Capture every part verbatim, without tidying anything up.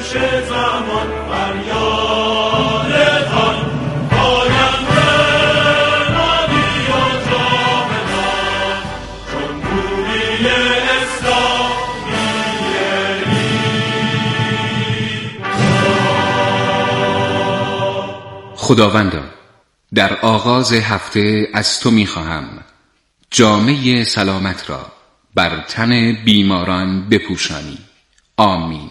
جوش زمان فریادتان آینده نادی و جاودان جمهوری اسلامی ایران. خداوندا، در آغاز هفته از تو می‌خواهم جامه سلامت را بر تن بیماران بپوشانی. آمین.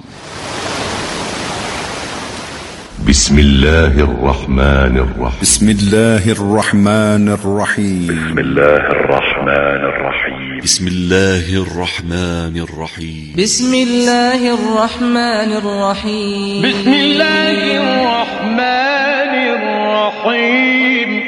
بسم الله الرحمن الرحیم. بسم الله الرحمن الرحیم. بسم الله الرحمن الرحیم. بسم الله الرحمن الرحیم. بسم الله الرحمن الرحیم. بسم الله الرحمن الرحیم.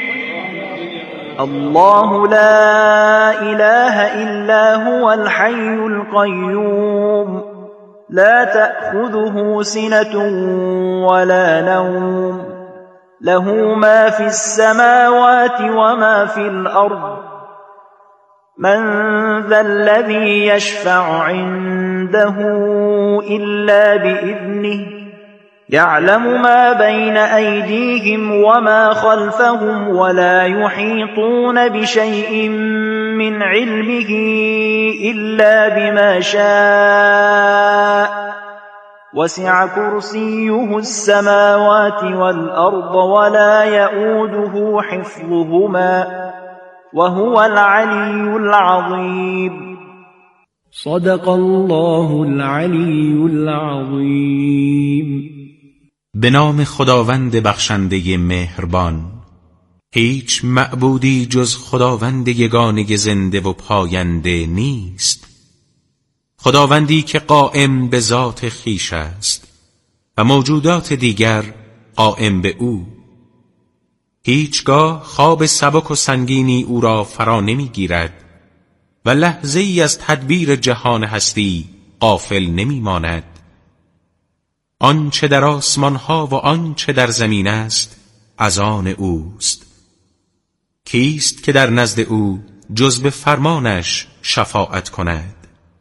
الله لا إله إلا هو الحي القيوم لا تأخذه سنة ولا نوم له ما في السماوات وما في الأرض من ذا الذي يشفع عنده إلا بإذنه يعلم ما بين أيديهم وما خلفهم ولا يحيطون بشيء من علمه إلا بما شاء وسع كرسيه السماوات والأرض ولا يؤوده حفظهما وهو العلي العظيم. صدق الله العلی العظیم. به نام خداوند بخشنده مهربان. هیچ معبودی جز خداوند یگانه زنده و پاینده نیست، خداوندی که قائم به ذات خویش است و موجودات دیگر قائم به او. هیچگاه خواب سبک و سنگینی او را فرا نمیگیرد و لحظه ای از تدبیر جهان هستی غافل نمی ماند. آنچه در آسمان ها و آنچه در زمین است از آن اوست. کیست که در نزد او جز به فرمانش شفاعت کند؟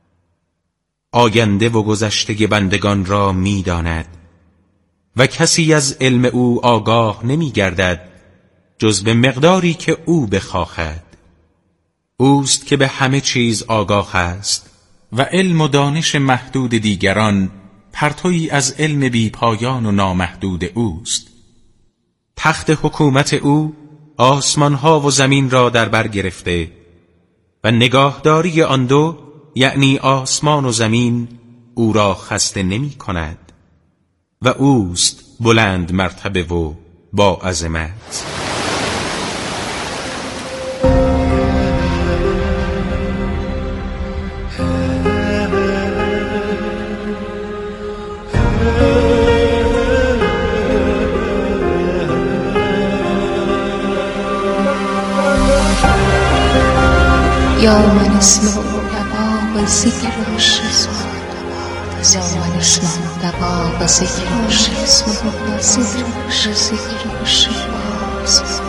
آینده و گذشته بندگان را می داند و کسی از علم او آگاه نمی گردد جز به مقداری که او بخواهد. اوست که به همه چیز آگاه است و علم و دانش محدود دیگران پرتویی از علم بی پایان و نامحدود اوست. تخت حکومت او آسمانها و زمین را در بر گرفته و نگاهداری آن دو یعنی آسمان و زمین او را خسته نمی کند و اوست بلند مرتبه و با عظمت. یا من اسمع دباغ ذکر الشیطان یا من اسمع دباغ ذکر الشیطان ذکر الشیطان.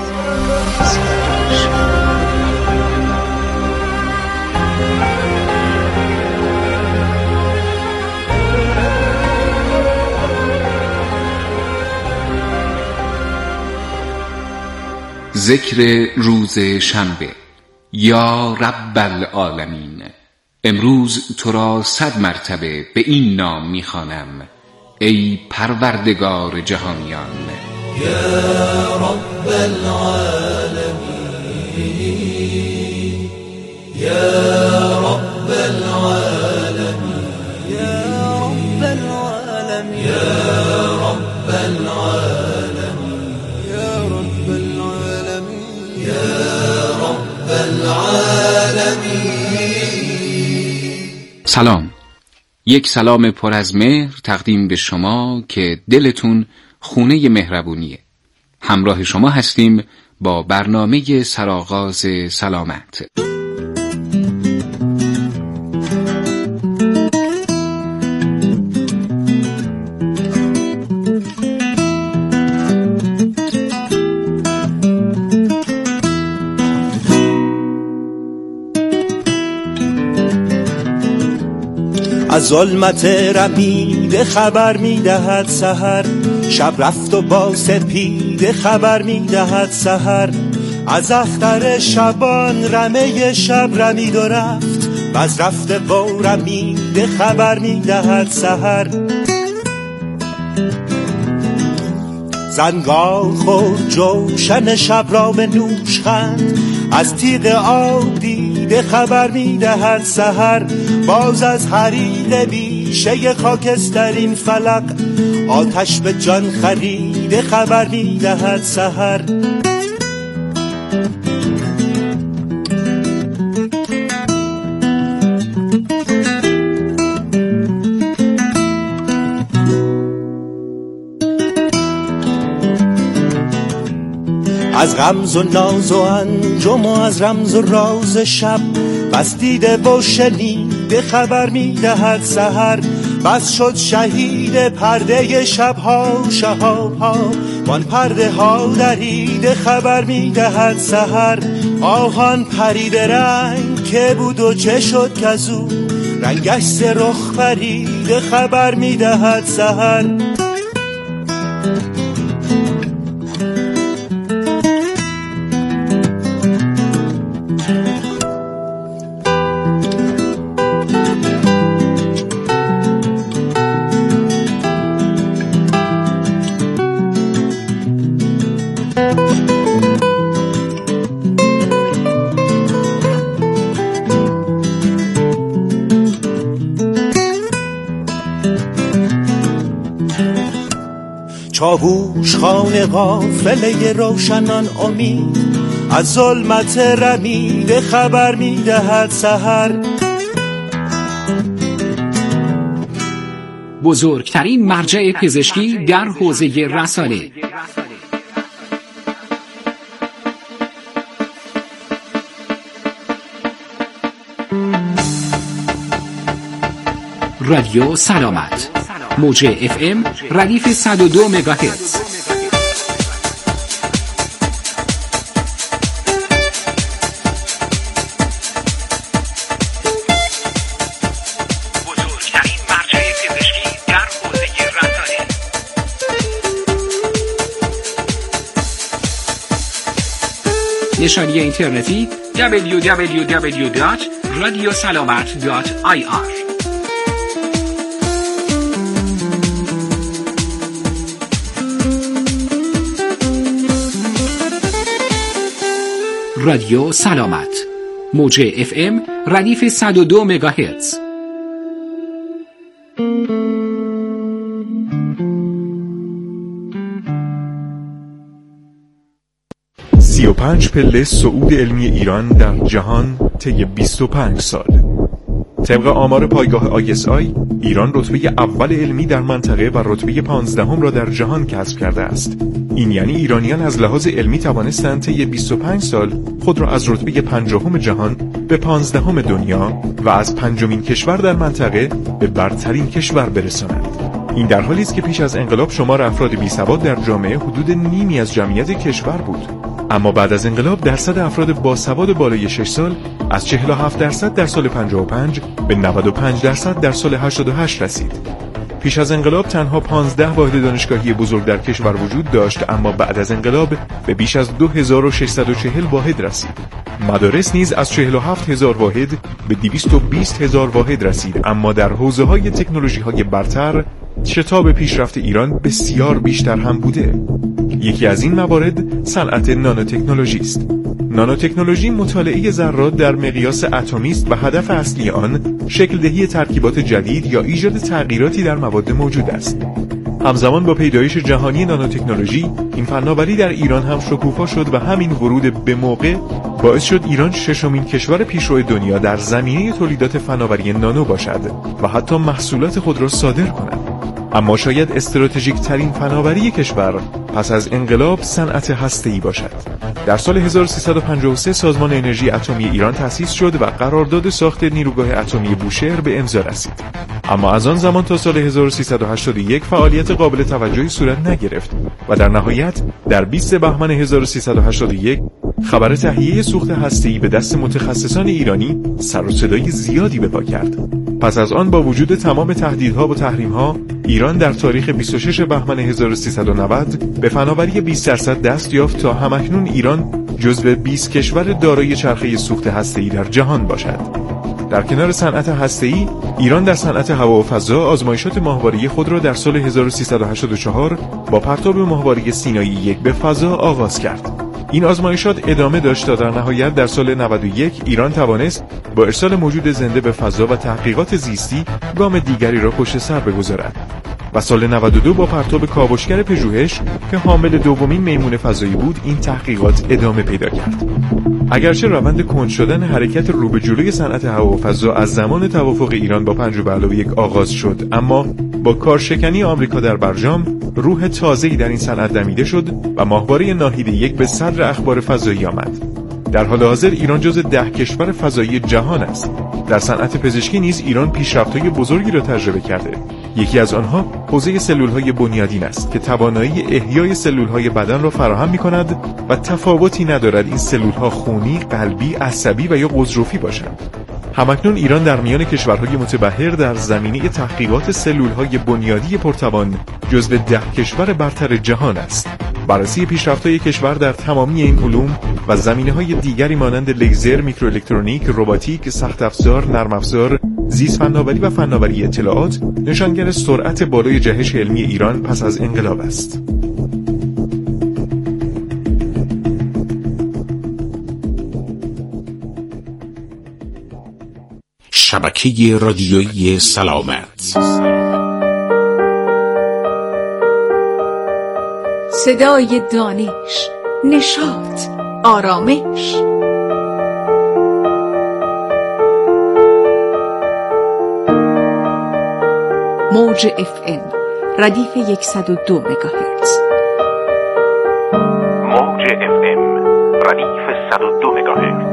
ذکر روز شنبه. یا رب العالمین، امروز تو را صد مرتبه به این نام می‌خوانم ای پروردگار جهانیان. یا رب العالمین، یا رب العالمین، یا رب العالمین، یا رب العالمین، یا رب العالمین، یا رب العالمین. سلام، یک سلام پر از مهر تقدیم به شما که دلتون خونه مهربونیه. همراه شما هستیم با برنامه سرآغاز سلامت. از ظلمت رمیده خبر میدهد سحر، شب رفت و با سپیده خبر میدهد سحر. از اختر شبان رمه شب رمید و رفت، و از رفته با رمیده خبر میدهد سحر. زنگار خورد جوشن شب را به نوش خند، از تیغ آب دیده خبر میدهد سحر. باز از حریق بیشه خاکسترین فلق، آتش به جان خریده خبر میدهد سحر. از غمز و ناز و انجم و از رمز و راز شب، بس دیده و شنیده خبر میدهد سحر. بس شد شهید پرده شبها و شهابها، وان پرده ها دریده خبر میدهد سحر. آهان پرید رنگ که بود و چه شد کزو، رنگش ز رخ پریده خبر میدهد سحر. چاووش خانه قافله روشنان امید، از ظلمت رمیده خبر میدهد سحر. بزرگترین مرجع پزشکی در حوزه رسانه، رادیو سلامت، موج اف ام ردیف صد و دو مگاهرتز. بزرگترین مرجع پزشکی در حوزه رسانه. نشانی اینترنتی دبلیو دبلیو دبلیو دات رادیو سلامت دات آی آر. رادیو سلامت، موج اف ام ردیف صد و دو مگاهرتز. سی و پنج پله صعود علمی ایران در جهان طی بیست و پنج سال. طبق آمار پایگاه آی اس آی، ایران رتبه اول علمی در منطقه و رتبه پانزدهم را در جهان کسب کرده است. این یعنی ایرانیان از لحاظ علمی توانستند طی بیست و پنج سال خود را از رتبه پنجم جهان به پانزدهم دنیا و از پنجمین کشور در منطقه به برترین کشور برسانند. این در حالی است که پیش از انقلاب شمار افراد بی‌سواد در جامعه حدود نیمی از جمعیت کشور بود. اما بعد از انقلاب درصد افراد باسواد بالای شش سال از چهل و هفت درصد در سال پنجاه و پنج به نود و پنج درصد در سال هشتاد و هشت رسید. پیش از انقلاب تنها پانزده واحد دانشگاهی بزرگ در کشور وجود داشت، اما بعد از انقلاب به بیش از دو هزار و ششصد و چهل واحد رسید. مدارس نیز از چهل و هفت هزار واحد به دویست و بیست هزار واحد رسید، اما در حوزه‌های تکنولوژی‌های برتر شتاب پیشرفت ایران بسیار بیشتر هم بوده. یکی از این موارد صنعت نانوتکنولوژی است. نانوتکنولوژی مطالعه ذرات در مقیاس اتمی است و هدف اصلی آن شکل دهی ترکیبات جدید یا ایجاد تغییراتی در مواد موجود است. همزمان با پیدایش جهانی نانوتکنولوژی، این فناوری در ایران هم شکوفا شد و همین ورود به موقع باعث شد ایران ششمین کشور پیشرو دنیا در زمینه تولیدات فناوری نانو باشد و حتی محصولات خود را صادر کند. اما شاید استراتژیک ترین فناوری کشور پس از انقلاب صنعت هسته‌ای باشد. در سال هزار و سیصد و پنجاه و سه سازمان انرژی اتمی ایران تأسیس شد و قرارداد ساخت نیروگاه اتمی بوشهر به امضا رسید. اما از آن زمان تا سال هزار و سیصد و هشتاد و یک فعالیت قابل توجهی صورت نگرفت و در نهایت در بیست بهمن هزار و سیصد و هشتاد و یک خبر تهیه سوخت هسته‌ای به دست متخصصان ایرانی سر و صدای زیادی به پا کرد. پس از آن با وجود تمام تهدیدها و تحریم‌ها، ایران در تاریخ بیست و شش بهمن هزار و سیصد و نود به فناوری بیست درصد دست یافت تا همکنون ایران جزو بیست کشور دارای چرخه سوخت هسته‌ای در جهان باشد. در کنار صنعت هسته‌ای، ایران در صنعت هوا و فضا آزمایشات ماهواره‌ای خود را در سال هزار و سیصد و هشتاد و چهار با پرتاب ماهواره سینایی یک به فضا آغاز کرد. این آزمایشات ادامه داشت تا در نهایت در سال نود و یک ایران توانست با ارسال موجود زنده به فضا و تحقیقات زیستی گام دیگری را پشت سر بگذارد. و سال نود و دو با پرتاب کاوشگر پژوهش که حامل دومین میمون فضایی بود این تحقیقات ادامه پیدا کرد. اگرچه روند کند شدن حرکت رو به جلوی صنعت هوا و فضا از زمان توافق ایران با پنج به علاوه یک آغاز شد، اما با کارشکنی آمریکا در برجام روح تازه‌ای در این صنعت دمیده شد و ماهواره ناهید یک به صدر اخبار فضایی آمد. در حال حاضر ایران جز ده کشور فضایی جهان است. در صنعت پزشکی نیز ایران پیشرفت‌های بزرگی را تجربه کرده. یکی از آنها حوزه سلول‌های بنیادین است که توانایی احیای سلول‌های بدن را فراهم می‌کند و تفاوتی ندارد این سلول‌ها خونی، قلبی، عصبی و یا غضروفی باشند. همکنون ایران در میان کشورهای متبحر در زمینه تحقیقات سلول‌های بنیادی پرتوان جزو ده کشور برتر جهان است. بررسی پیشرفت‌های کشور در تمامی این علوم و زمینه‌های دیگری مانند لیزر، میکروالکترونیک، رباتیک، سخت افزار، نرم افزار، زیست فناوری و فناوری اطلاعات نشانگر سرعت بالای جهش علمی ایران پس از انقلاب است. شبکه رادیویی سلامت، صدای دانش، نشاط، آرامش. موج اف ام ردیف صد و دو مگاهرتز. موج اف ام ردیف صد و دو مگاهرتز.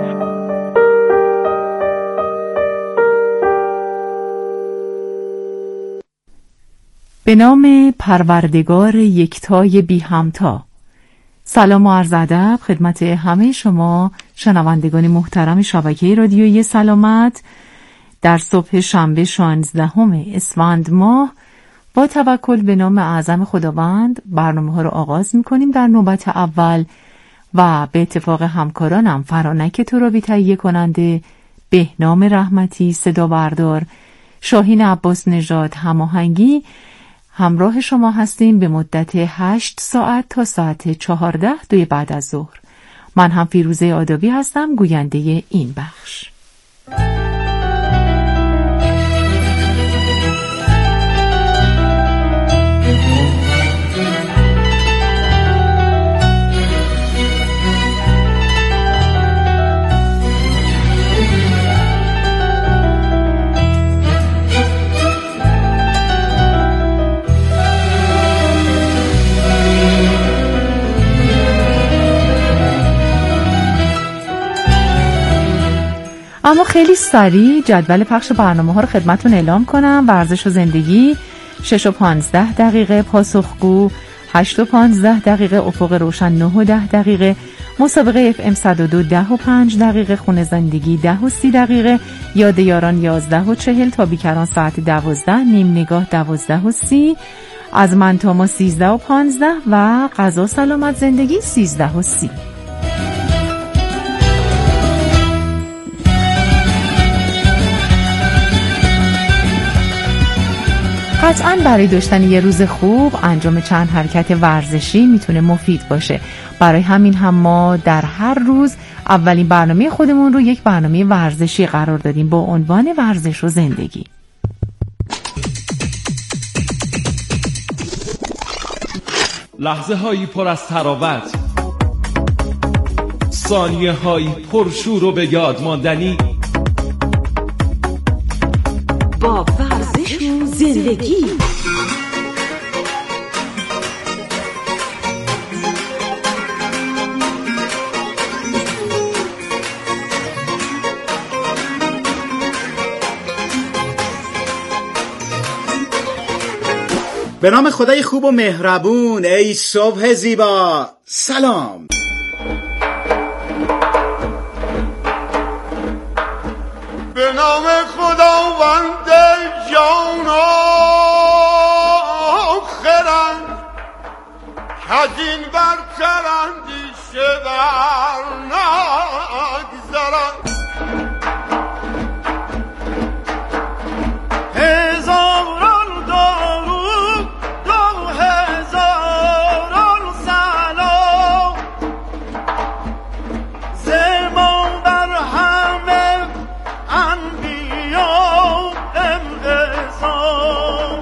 به نام پروردگار یکتای بی همتا. سلام و عرض ادب خدمت همه شما شنوندگان محترم شبکه رادیویی سلامت. در صبح شنبه شانزدهم اسفند ماه با توکل به نام اعظم خداوند برنامه ها رو آغاز می‌کنیم. در نوبت اول و به اتفاق همکارانم فرانک ترابی تهیه کننده، بهنام رحمتی صدا بردار، شاهین عباس نژاد هماهنگی، همراه شما هستیم به مدت هشت ساعت تا ساعت چهارده دوی بعد از ظهر. من هم فیروزه آدابی هستم، گوینده این بخش. اما خیلی سریع جدول پخش برنامه ها رو خدمتون اعلام کنم. ورزش و زندگی شش و پانزده دقیقه، پاسخگو هشت و پانزده دقیقه، افق روشن نه و ده دقیقه، مسابقه اف ام صد و دو ده و پنج دقیقه، خونه زندگی ده و سی دقیقه، یاد یاران یازده و چهل، تا بیکران ساعت دوازده، نیم نگاه دوازده و سی، از من تا ما سیزده و پانزده و غذا سلامت زندگی سیزده و سی. قطعاً برای داشتن یه روز خوب انجام چند حرکت ورزشی میتونه مفید باشه. برای همین هم ما در هر روز اولین برنامه خودمون رو یک برنامه ورزشی قرار دادیم با عنوان ورزش و زندگی. لحظه هایی پر از تراوت، ثانیه هایی پرشور و به یاد ماندنی با ورزش و زندگی. به نام خدای خوب و مهربون. ای صبح زیبا، سلام. به نام خداوند جان آخرم از این برتر اندیشه بر نگذرم هزاران درود دو هزاران سلام زمان بر همه انبیا انقسام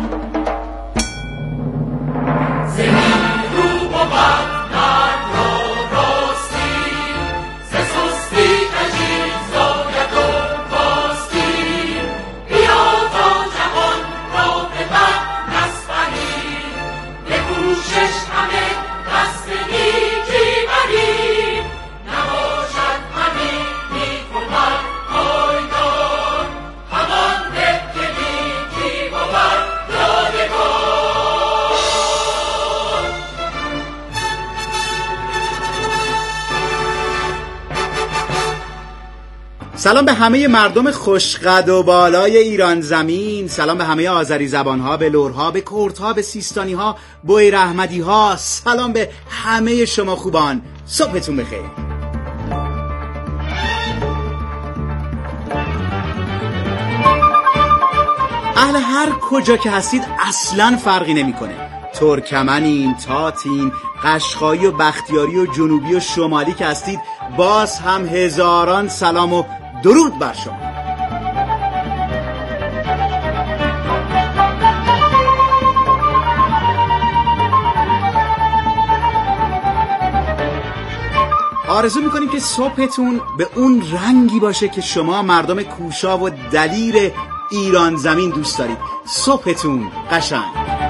زمین رو بود مرد را راستی ز سستی کشید زاید و کاستی بیا تا جهان را به بر نسپریم به کوشش همه دست نیکی بریم نباشد همین نیک و بد پایدار همان به که نیکی بود یادگار. سلام به همه مردم خوشقد و بالای ایران زمین، سلام به همه آذری زبانها، به لرها، به کردها، به سیستانیها، بویر احمدیها، سلام به همه شما خوبان، صبحتون بخیر. اهل هر کجا که هستید اصلاً فرقی نمیکنه، ترکمنیم، تاتیم، قشقایی و بختیاری و جنوبی و شمالی که هستید، باز هم هزاران سلام و درود بر شما. آرزو میکنیم که صبحتون به اون رنگی باشه که شما مردم کوشا و دلیر ایران زمین دوست دارید. صبحتون قشنگ.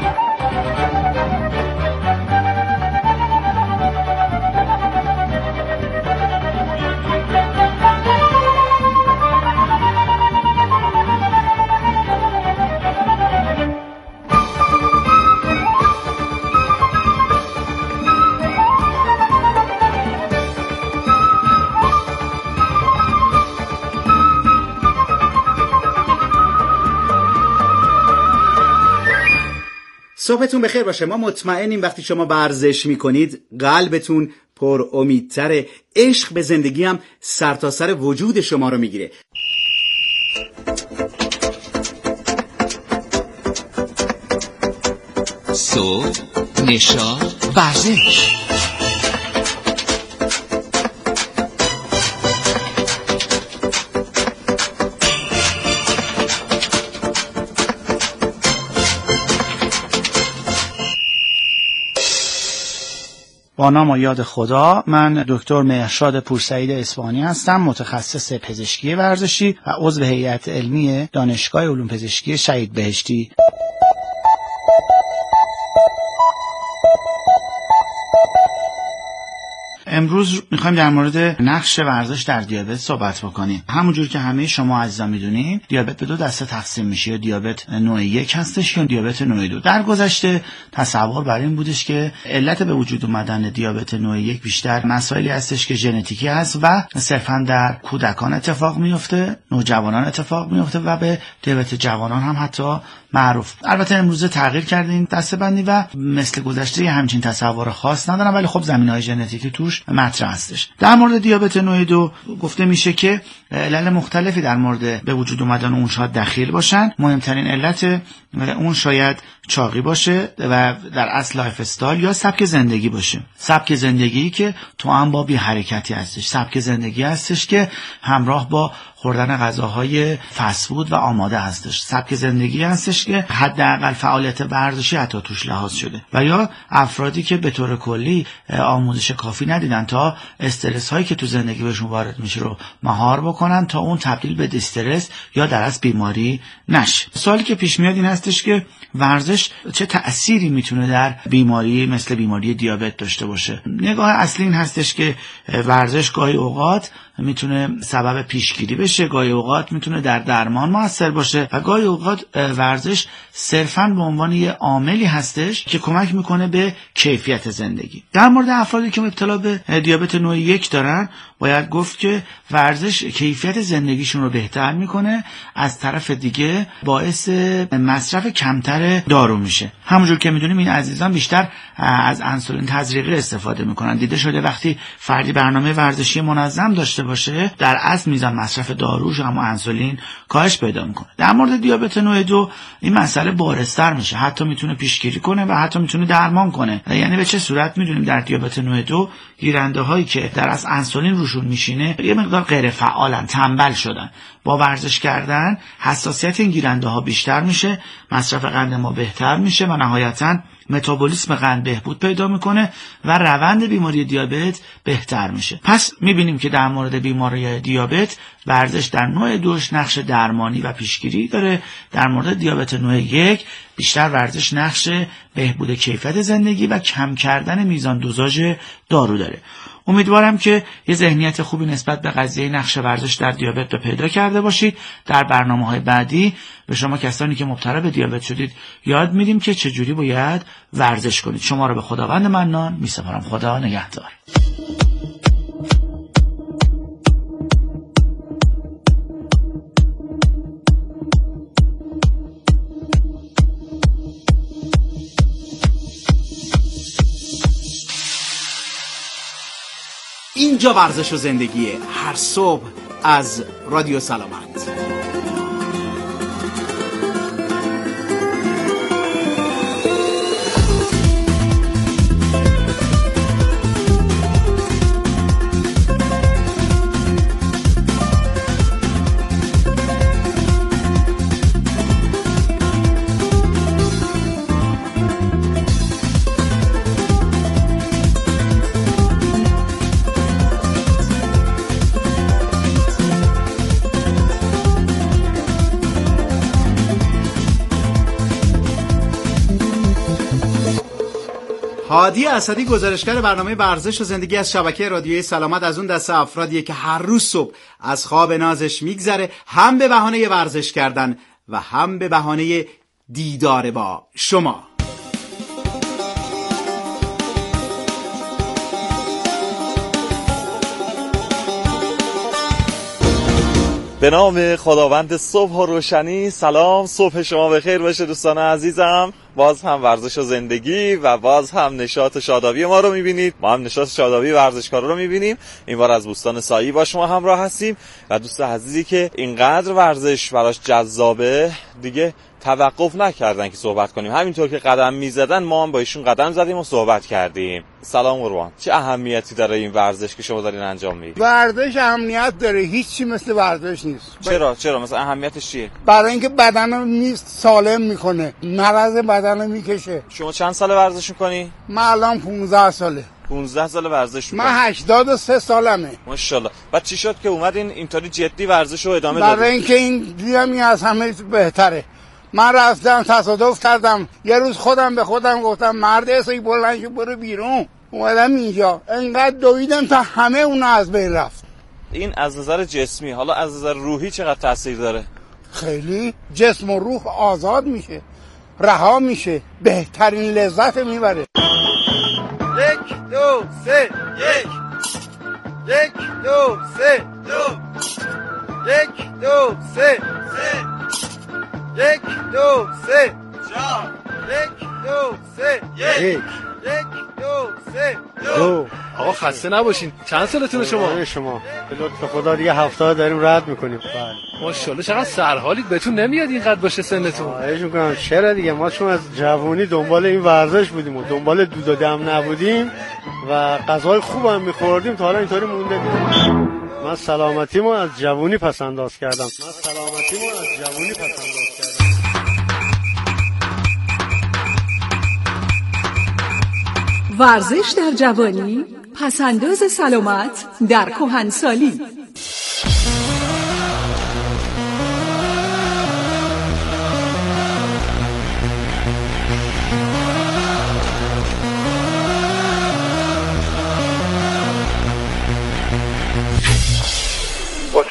صبحتون بخیر باشه. ما مطمئنیم وقتی شما ورزش میکنید قلبتون پر امیدتره، عشق به زندگی هم سرتاسر وجود شما رو میگیره. صبح، نشاط، ورزش. با نام و یاد خدا، من دکتر مهرشاد پورسعید اصفهانی هستم، متخصص پزشکی ورزشی و عضو هیئت علمی دانشگاه علوم پزشکی شهید بهشتی. امروز میخوایم در مورد نقش ورزش در دیابت صحبت بکنیم. همونجور که همه شما عزیزان میدونین، دیابت به دو دسته تقسیم میشه، یا دیابت نوع یک هستش یا دیابت نوع دو. در گذشته تصور بر این بودش که علت به وجود اومدن دیابت نوع یک بیشتر مسائلی هستش که ژنتیکی هست و صرفا در کودکان اتفاق میفته، نوجوانان اتفاق میفته و به دیابت جوانان هم حتی معروف. البته امروز تغییر کرده این دسته‌بندی و مثل گذشته همچین تصور خاص ندارم، ولی خب زمینه‌های ژنتیکی توش مطرح هستش. در مورد دیابت نوع دو گفته میشه که علل مختلفی در مورد به وجود اومدن اون شاید دخیل باشن. مهمترین علت اون شاید چاقی باشه و در اصل لایف استایل یا سبک زندگی باشه. سبک زندگی که تو هم با بی حرکتی هستش، سبک زندگی هستش که همراه با خوردن غذاهای فست فود و آماده هستش، سبک زندگی هستش که حداقل فعالیت ورزشی حتی توش لحاظ شده، و یا افرادی که به طور کلی آموزش کافی ندیدن تا استرس هایی که تو زندگی بهشون وارد میشه رو مهار بکنن تا اون تبدیل به استرس یا در اصل بیماری نشه. سوالی که پیش میاد این هستش که ورزش چه تأثیری میتونه در بیماری مثل بیماری دیابت داشته باشه. نگاه اصلی این هستش که ورزش گاهی اوقات میتونه سبب پیشگیری بشه، گاهی اوقات میتونه در درمان موثر باشه و گاهی اوقات ورزش صرفاً به عنوان یه عاملی هستش که کمک میکنه به کیفیت زندگی. در مورد افرادی که مبتلا به دیابت نوع یک دارن باید گفت که ورزش کیفیت زندگیشون رو بهتر میکنه، از طرف دیگه باعث مصرف کمتر دارو میشه. همونجور که میدونیم این عزیزان بیشتر از انسولین تزریقی استفاده میکنن. دیده شده وقتی فردی برنامه ورزشی منظم داشته باشه در اصل میزان مصرف داروش اما انسولین کاهش پیدا میکنه. در مورد دیابت نوع دو این مسئله بارزتر میشه، حتی میتونه پیشگیری کنه و حتی میتونه درمان کنه. یعنی به چه صورت میدونیم در دیابت نوع دو گیرنده هایی که در اصل انسولین روشون میشینه یه مقدار غیر فعالن، تنبل شدن. با ورزش کردن حساسیت این گیرنده ها بیشتر میشه، مصرف قند ما بهتر میشه و نهایتاً متابولیسم قند بهبود پیدا میکنه و روند بیماری دیابت بهتر میشه. پس میبینیم که در مورد بیماری دیابت ورزش در نوع دوش نقش درمانی و پیشگیری داره. در مورد دیابت نوع یک بیشتر ورزش نقش بهبود کیفیت زندگی و کم کردن میزان دوزاژ دارو داره. امیدوارم که یه ذهنیت خوبی نسبت به قضیه نقش ورزش در دیابت رو پیدا کرده باشید. در برنامه‌های بعدی به شما کسانی که مبتلا به دیابت شدید یاد میدیم که چجوری باید ورزش کنید. شما رو به خداوند منان میسپارم. خدا نگهدار. اینجا ورزش و زندگیه، هر صبح از رادیو سلامت. هادی اسدی گزارشگر برنامه ورزش و زندگی از شبکه رادیوی سلامت از اون دسته افرادیه که هر روز صبح از خواب نازش میگذره، هم به بهانه ورزش کردن و هم به بهانه دیدار با شما. به نام خداوند صبح و روشنی. سلام، صبح شما بخیر باشه دوستان عزیزم. باز هم ورزش و زندگی و باز هم نشاط شادابی ما رو میبینید. ما هم نشاط شادابی ورزشکارا رو میبینیم. این بار از بوستان سایی با شما همراه هستیم و دوست عزیزی که اینقدر ورزش براش جذابه دیگه توقف نکردن که صحبت کنیم. همینطور که قدم میزدن ما هم با ایشون قدم زدیم و صحبت کردیم. سلام قربان، چه اهمیتی داره این ورزش که شما دارین انجام میدید؟ ورزش اهمیت داره، هیچی مثل ورزش نیست. چرا چرا مثلا اهمیتش چیه؟ برای اینکه بدن رو نیست سالم میکنه، مرض بدن رو میکشه. شما چند سال ورزش میکنی؟ من الان پونزده ساله. پونزده سال ورزش میکنی؟ من هشتاد و سه سالمه. ماشاءالله. بعد چی شد که اومدین اینطوری جدی ورزش رو ادامه دادید؟ برای اینکه این دیدم از همه بهتره. من رفتم تصادف کردم، یه روز خودم به خودم گفتم مرد اصلی بلند شو برو بیرون. اومدم اینجا انقدر دویدم تا همه اون از بین رفت. این از نظر جسمی، حالا از نظر روحی چقدر تاثیر داره؟ خیلی. جسم و روح آزاد میشه، رها میشه، بهترین لذت میبره. یک دو سه یک یک دو سه دو یک دو سه سه یک دو سه چهار یک دو سه یک یک دو سه دو. آقا خسته نباشین. چند سالتونه شما؟ شما به لطف خدا دیگه هفتاد داریم رد میکنیم. بله ماشاءالله. چقدر سرحالید، بهتون نمیاد اینقدر باشه سنتون؟ خواهش میکنم. چرا دیگه، ما چون از جوانی دنبال این ورزش بودیم و دنبال دود و دم نبودیم و غذای خوب هم میخوردیم تا حالا اینطوری مونده دیگه. من سلامتیمو از جوانی پس انداز کردم. من سلامتیمو از جوانی پس انداز کردم. ورزش در جوانی، پسنداز سلامت در کهنسالی.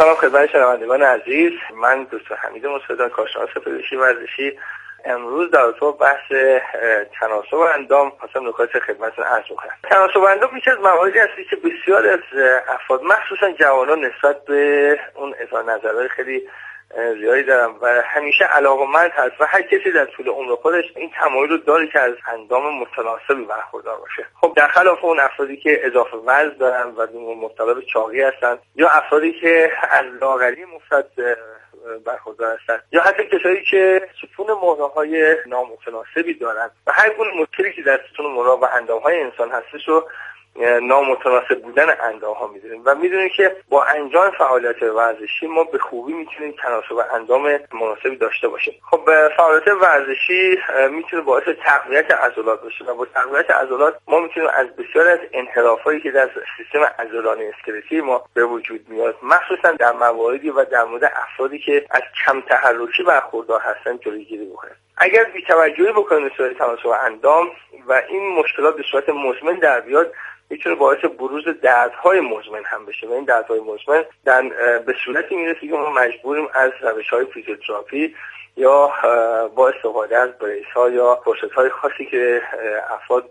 سلام خدمت شنوندگان عزیز. من دکتر حمید مصدق، کارشناس پزشکی ورزشی. امروز در رابطه بحث تناسب اندام خواستم نکات خدمتتون عرض بکنم. تناسب اندام یکی از مواردی هستی که بسیار از افراد مخصوصا جوانان نسبت به اون اظهار نظرهای خیلی زیادی دارن و همیشه علاقه‌مند هست و هر کسی در طول عمر خودش این تمایل رو داره که از اندام متناسبی برخوردار باشه. خب در خلاف اون افرادی که اضافه وزن دارن و مبتلا به چاقی هستن یا افرادی که از لاغری مفرط برخوردار هستن یا حتی کسایی که ستون مهره‌های نامتناسبی دارن و هر گونه مشکلی که در ستون مهره و اندام‌های انسان هستش رو نامتناسب بودن اندام ها میدونیم و میدونیم که با انجام فعالیت ورزشی ما به خوبی میتونیم تناسب اندام مناسبی داشته باشیم. خب فعالیت ورزشی میتونه باعث تقویت عضلات بشه و با تقویت عضلات ما میتونیم از بسیار از انحرافایی که در سیستم عضلانی اسکلتی ما به وجود میاد مخصوصا در مواردی و در مورد افرادی که از کم تحرکی برخوردار هستن جلوگیری بکنیم. اگر بی‌توجهی بکنیم به تناسب اندام و این مشکلات به صورت مزمن در بیاد میتونه باعث بروز دردهای مزمن هم بشه و این دردهای مزمن در به صورتی میرسه که ما مجبوریم از روش‌های فیزیوتراپی یا با استفاده از بریس ها یا فرشت های خاصی که افراد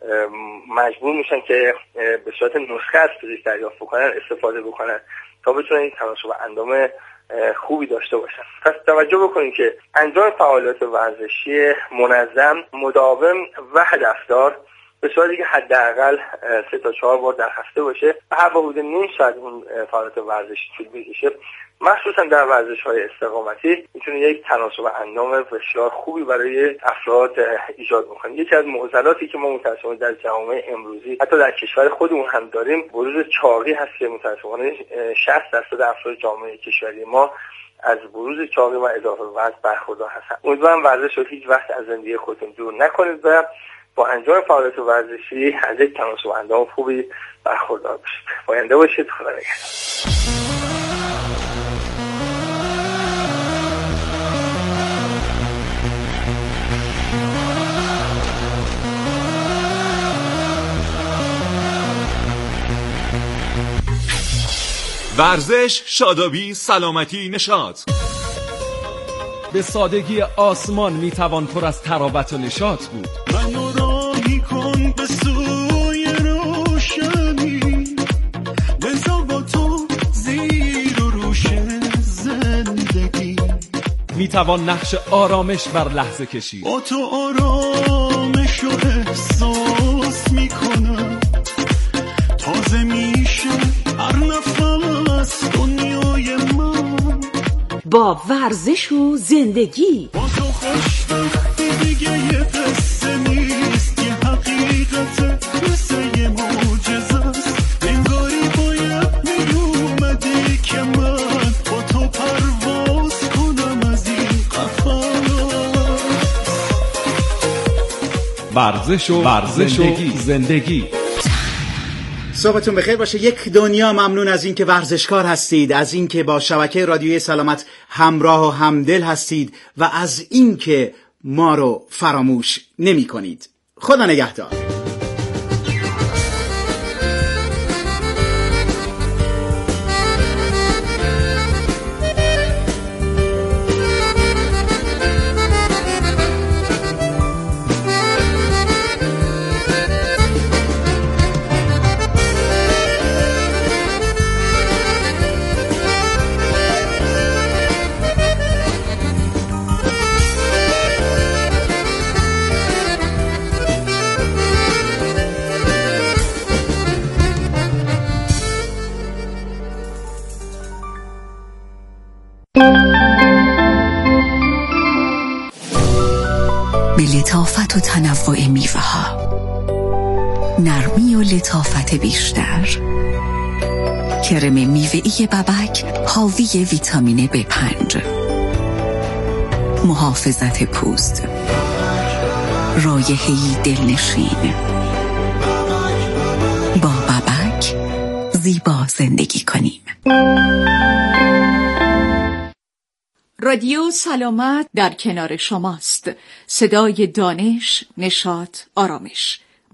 مجبور میشن که به صورت نسخه از پزشک دریافت بکنن استفاده بکنن تا بتونن این تناسب اندام خوبی داشته باشن. پس توجه بکنید که انجام فعالیت ورزشی منظم، مداوم و هدفدار به صورتی که حداقل سه تا چهار بار در هفته باشه و هر حدود نیم ساعت اون فعالیت ورزشی طول بکشه، مخصوصا در ورزش‌های استقامتی میتونه یک تناسب اندام بسیار خوبی برای افراد ایجاد بکنه. یکی از معضلاتی که ما متأسفانه در جامعه امروزی حتی در کشور خودمون هم داریم بروز چاقی هست که متأسفانه شصت درصد افراد جامعه کشوری ما از بروز چاقی و اضافه وزن برخوردار هستن. امیدوارم ورزش رو هیچ وقت از زندگی خودتون دور نکنید و با انجام فعالیت ورزشی از یک تناسب اندام خوبی برخوردار باشید. پاینده باشید. خدا نگهدار. ورزش، شادابی، سلامتی، نشاط. به سادگی آسمان میتوان پر از تراوت و نشاط بود. منو راهی کن به سوی روشنی، بذار با تو زیر و روشن زندگی. میتوان نقش آرامش بر لحظه کشید. با تو آرامش و احساس میکنم، تازه میشه هر نفس دنیای من. با ورزش و زندگی با تو خوشبختی دیگه یه قصه نیست، یه حقیقت مثل یه معجزست. انگاری باید میومدی که من با تو پرواز کنم از این قفس. ورزش و ورزش و زندگی, زندگی. صبحتون بخیر باشه. یک دنیا ممنون از اینکه ورزشکار هستید، از اینکه با شبکه رادیوی سلامت همراه و همدل هستید و از اینکه ما رو فراموش نمی کنید. خدا نگهدار. به لطافت و تنوع میوه ها، نرمی و لطافت بیشتر. کرم میوه‌ای ببک حاوی ویتامین بی پنج، محافظت پوست، رایحه‌ای دلنشین. با ببک زیبا زندگی کنیم. رادیو سلامت در کنار شماست. صدای دانش، نشاط، آرامش.